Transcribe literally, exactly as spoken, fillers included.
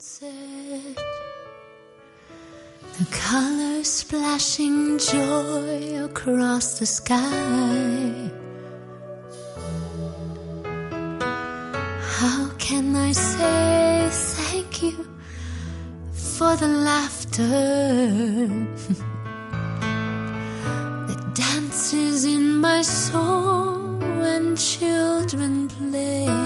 sunset, the colors splashing joy across the sky. How can I say thank you for the laughter that dances in my soul when children play?